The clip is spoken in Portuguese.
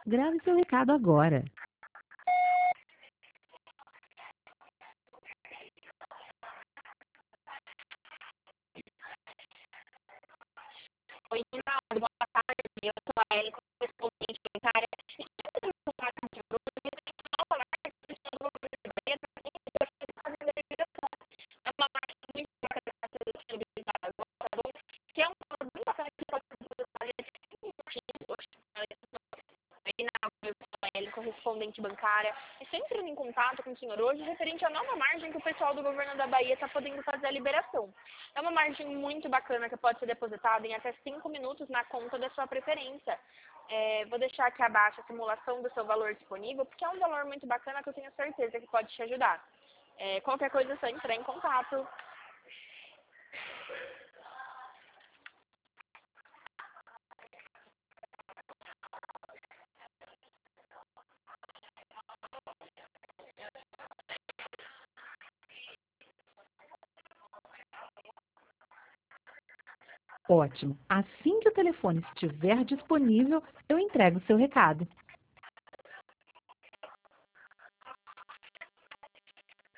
Grave seu recado agora. Oi, Rinaldo, boa tarde. Eu sou a Ellen, correspondente bancária. Estou em contato com o senhor hoje, ao falar que a questão do governo da Bahia está fazendo a liberação. É uma marca muito bacana que está sendo disponibilizada agora, tá bom? Que é um valor muito bacana que pode ser utilizado de 5 minutinhos hoje. Rinaldo, eu sou a Ellen, correspondente bancária. Estou entrando em contato com o senhor hoje referente à nova margem que o pessoal do governo da Bahia está podendo fazer a liberação. É uma margem muito bacana que pode ser depositada em até 5 minutos na conta da sua preferência. Vou deixar aqui abaixo a simulação do seu valor disponível, porque é um valor muito bacana que eu tenho certeza que pode te ajudar. Qualquer coisa é só entrar em contato. Ótimo. Assim que o telefone estiver disponível, eu entrego o seu recado.